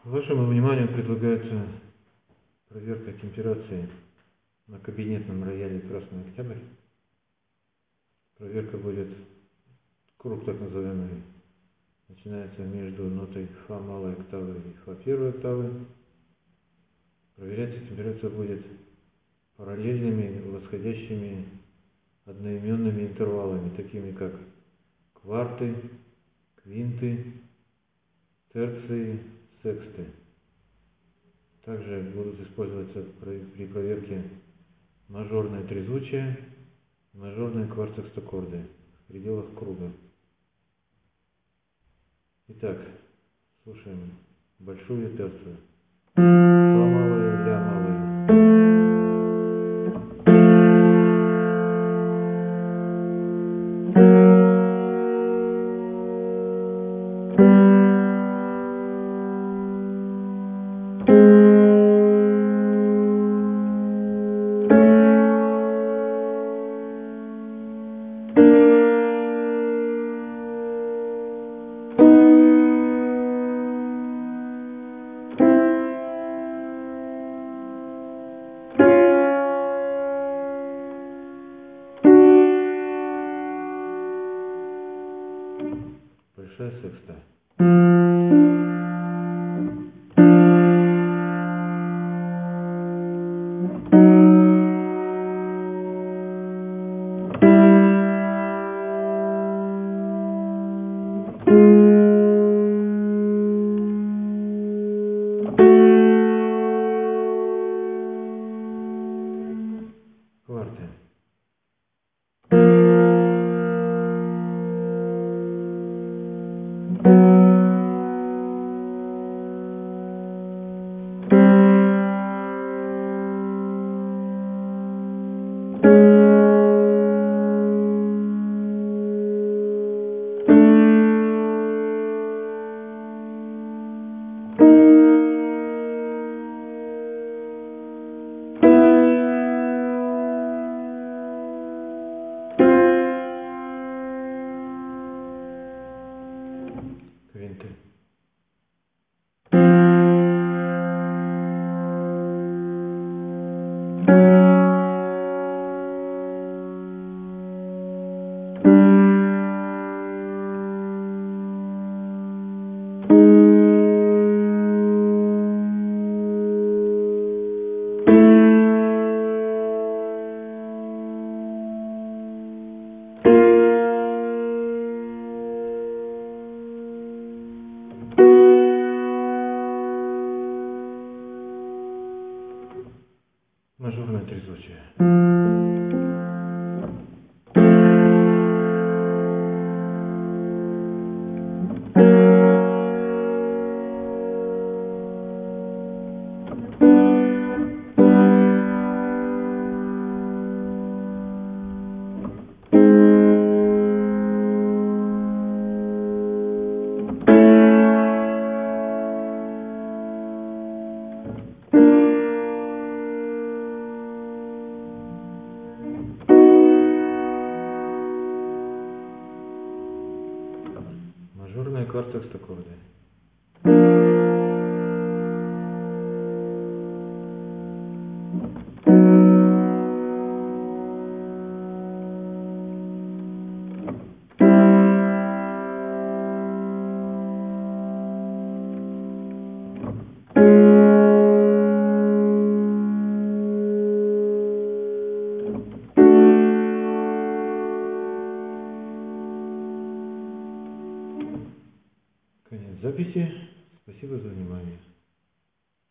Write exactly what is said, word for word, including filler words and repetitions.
Вашему вниманию предлагается проверка температуры на кабинетном рояле «Красный Октябрь». Проверка будет, круг так называемый, начинается между нотой фа малой октавы и фа первой октавы. Проверяться температура будет параллельными восходящими одноименными интервалами, такими как кварты, квинты, терции, сексты. Также будут использоваться при проверке мажорное трезвучие, мажорные кварт-секстаккорды в пределах круга. Итак, слушаем большую терцию. Фа малую, ля малую. Большая секста. Кварты. Квинты. Мажорное трезвучие. Мажорные кварт-секстаккорды. Конец записи. Спасибо за внимание.